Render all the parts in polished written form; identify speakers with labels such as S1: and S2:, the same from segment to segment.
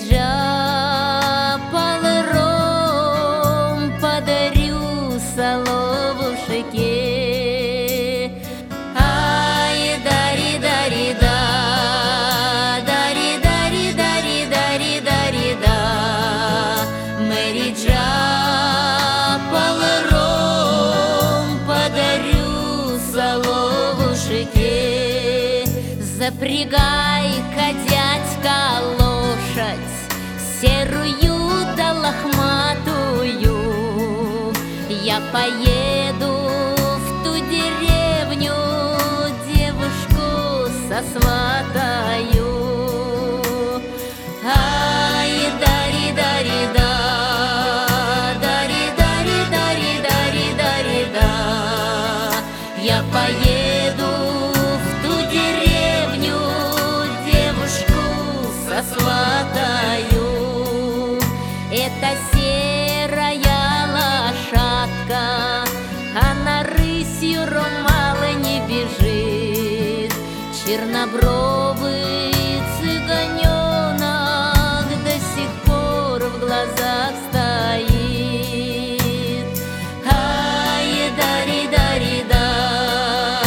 S1: Мэриджа палыром подарю соловушке. Ай, дари, дари, да, дари, дари, дари, дари, дари, да. Мэриджа палыром подарю соловушке. Запрягай-ка, дядька, лошадь серую да лохматую. Я поеду в ту деревню, девушку сосватаю. Ай, дари, дари, да, дари, дари, дари, дари, дари, да. Я поеду в ту деревню, девушку сосватаю. Это серая лошадка, она рысью мало не бежит. Чернобровый цыганенок до сих пор в глазах стоит. Ай, дари, дари, да,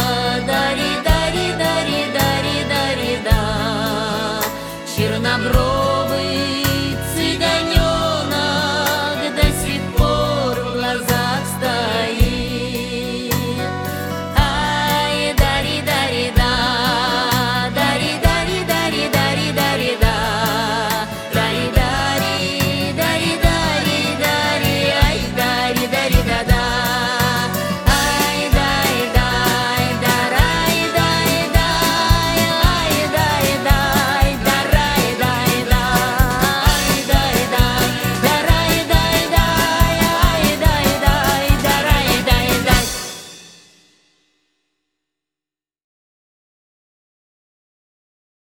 S1: дари, дари, дари, дари, дари, да. Чернобровый